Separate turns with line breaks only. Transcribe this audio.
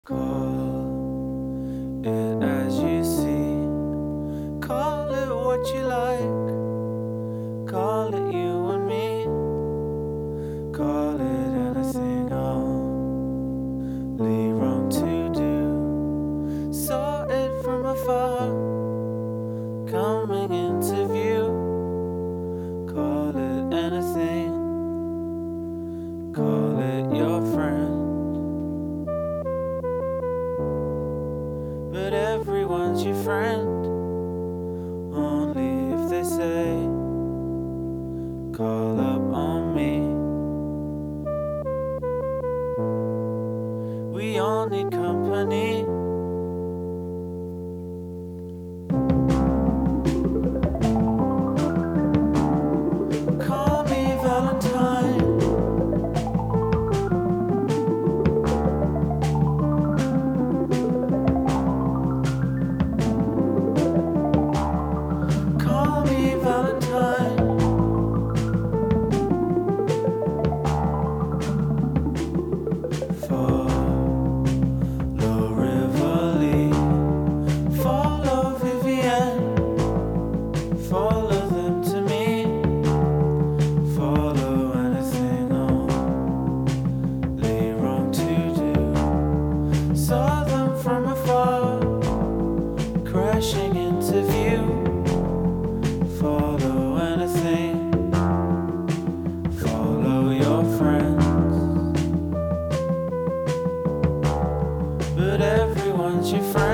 Call it as you see, call it what you like, call it you and me, call it anything only wrong to do. Saw it from afar, coming into view, call it anything, call it your friend. But everyone's your friend, only if they say, call up on me. We all need company. Call me Valentine. Call me Valentine. Follow Rivoli, follow Vivienne, follow them to me, follow anything only wrong to do. Saw them from afar, crashing into view. Follow anything, follow your friends. But everyone's your friend.